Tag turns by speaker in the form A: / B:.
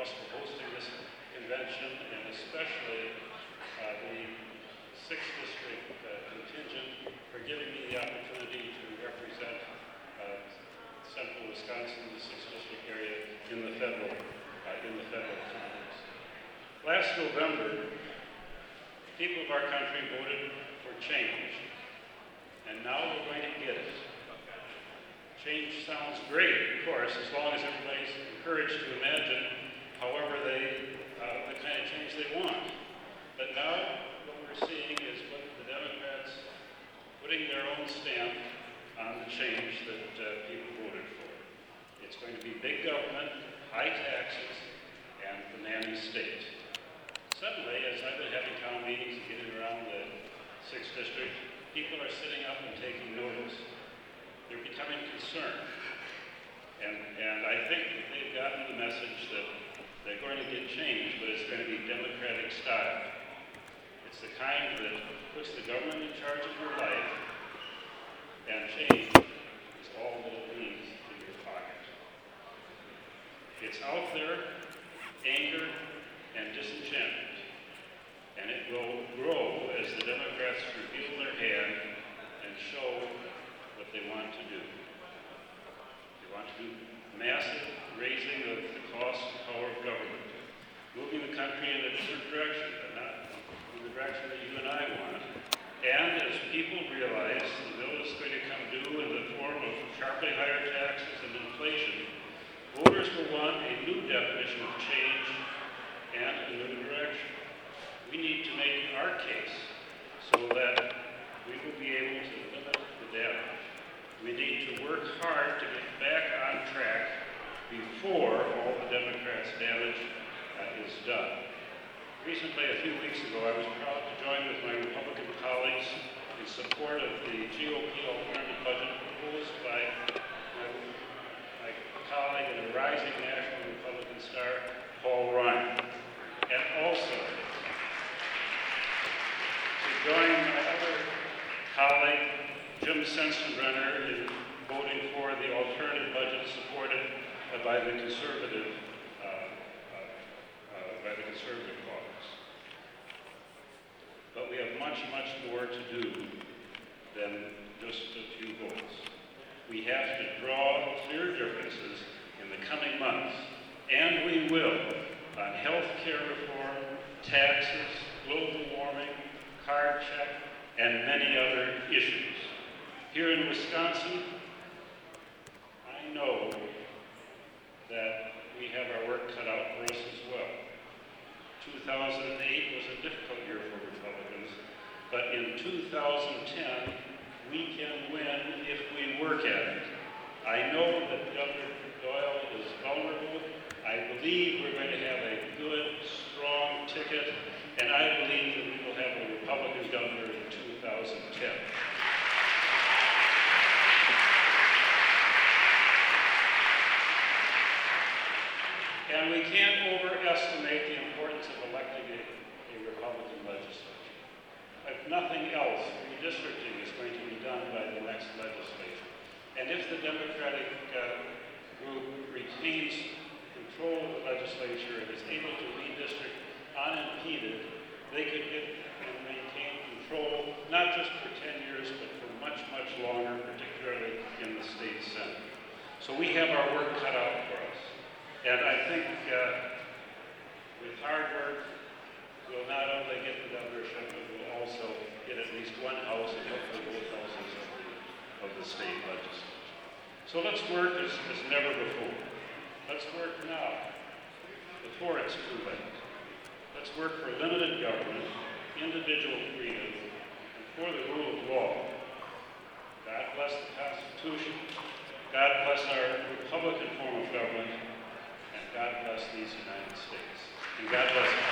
A: House for hosting this convention, and especially the 6th District contingent for giving me the opportunity to represent central Wisconsin, the 6th District area in the federal Congress. Last November, people of our country voted for change, and now we're going to get it. Change sounds great, of course, as long as everybody's encouraged to imagine however the kind of change they want. But now what we're seeing is what the Democrats putting their own stamp on the change that people voted for. It's going to be big government, high taxes, and the nanny state. Suddenly, as I've been having town meetings and getting around the 6th District, people are sitting up and taking notice. They're becoming concerned. And I think that they've gotten the message that they're going to get change, but it's going to be Democratic style. It's the kind that puts the government in charge of your life, and change is all that it means in your pocket. It's out there, anger, and disenchantment, and it will grow as the Democrats reveal their hand and show what they want to do. They want to do massive raising of the cost and power of government, moving the country in a different direction, but not in the direction that you and I want. And as people realize the bill is going to come due in the form of sharply higher taxes and inflation, voters will want a new definition of change and a new direction. We need to make our case so that we will be able to limit the damage. We need to work hard to get back on track before all the Democrats' damage is done. Recently, a few weeks ago, I was proud to join with my Republican colleagues in support of the GOP alternative budget proposed by my colleague and a rising national Republican star, Paul Ryan. And also to join my other colleague, Jim Sensenbrenner, in voting for the alternative budget supported by the conservative caucus. But we have much, much more to do than just a few votes. We have to draw clear differences in the coming months, and we will, on health care reform, taxes, global warming, card check, and many other issues. Here in Wisconsin, I know that we have our work cut out for us as well. 2008 was a difficult year for Republicans, but in 2010, we can win if we work at it. I know that Governor Doyle is vulnerable. I believe we're going to have a good, strong ticket, and I believe that we will have a Republican governor in 2010. And we can't overestimate the importance of electing a Republican legislature. If nothing else, redistricting is going to be done by the next legislature. And if the Democratic group retains control of the legislature and is able to redistrict unimpeded, they could get and maintain control, not just for 10 years, but for much, much longer, particularly in the state Senate. So we have our work cut out for us. And I think with hard work, we'll not only get the governorship, but we'll also get at least one house and hopefully both houses of the state legislature. So let's work as never before. Let's work now, before it's too late. Let's work for limited government, individual freedom, and for the rule of law. God bless the Constitution. God bless our Republican form of government. God bless these United States. And God bless